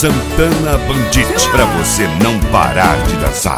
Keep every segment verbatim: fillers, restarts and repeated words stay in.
Santana Bandit, pra você não parar de dançar.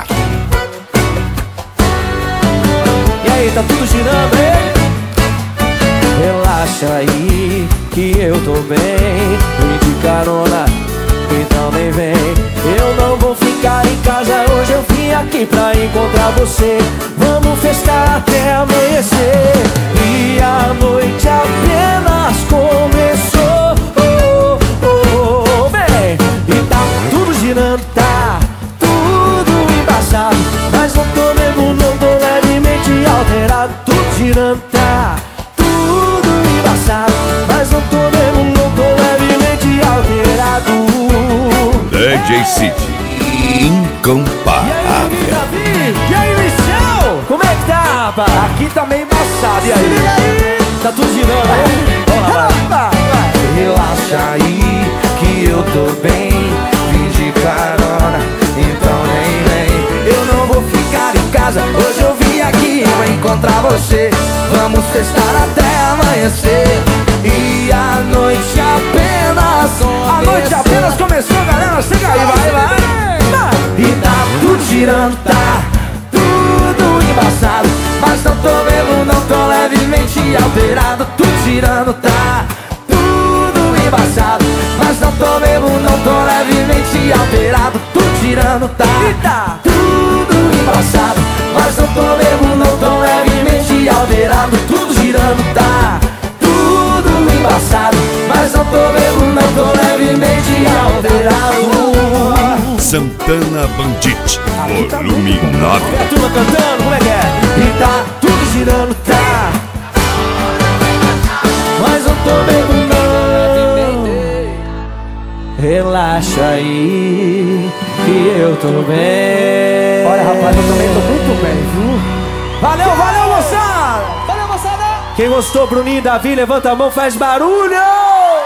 E aí, tá tudo girando, hein? Relaxa aí, que eu tô bem. Vem de carona, então nem vem. Eu não vou ficar em casa hoje, eu vim aqui pra encontrar você. Vamos festar até amanhecer. E a noite apenas começou. Oh, oh, oh, vem! E tá tudo girando, tá tudo embaçado, mas não tô mesmo, não tô levemente alterado. Tudo girando, tá tudo embaçado, mas não tô mesmo, não tô levemente alterado. D J Cid, incomparável. E aí, Davi? E aí, Michel? Como é que tá, rapaz? Aqui tá meio embaçado, e aí? E aí? Tá tudo girando, aí? Bora, vai, vai. Relaxa aí, que eu tô bem. Vim de carona, então nem vem. Eu não vou ficar em casa, hoje eu vim aqui pra encontrar você. Vamos festar até amanhecer. E a noite apenas começou. A noite apenas começou, galera, chega aí, vai, vai. E tá tudo girando, tá tudo embaçado, mas não tô mesmo, não tô levemente alterado. Tudo girando, tá tudo embaçado, mas não tô mesmo, não tô levemente alterado. Tudo girando, tá tudo embaçado, mas não tô mesmo, não tô levemente alterado. Tudo girando, tá tudo embaçado, mas não tô mesmo, não tô levemente alterado. Santana Bandit, volume nove. E a turma cantando, como é que é? E tá tudo girando, tá, Mas não tô mesmo, não. Relaxa aí, que eu tô bem. olha, rapaz, eu também tô muito bem, viu? Valeu, valeu, moçada! Valeu, moçada! Quem gostou, Bruninho e Davi, levanta a mão, faz barulho!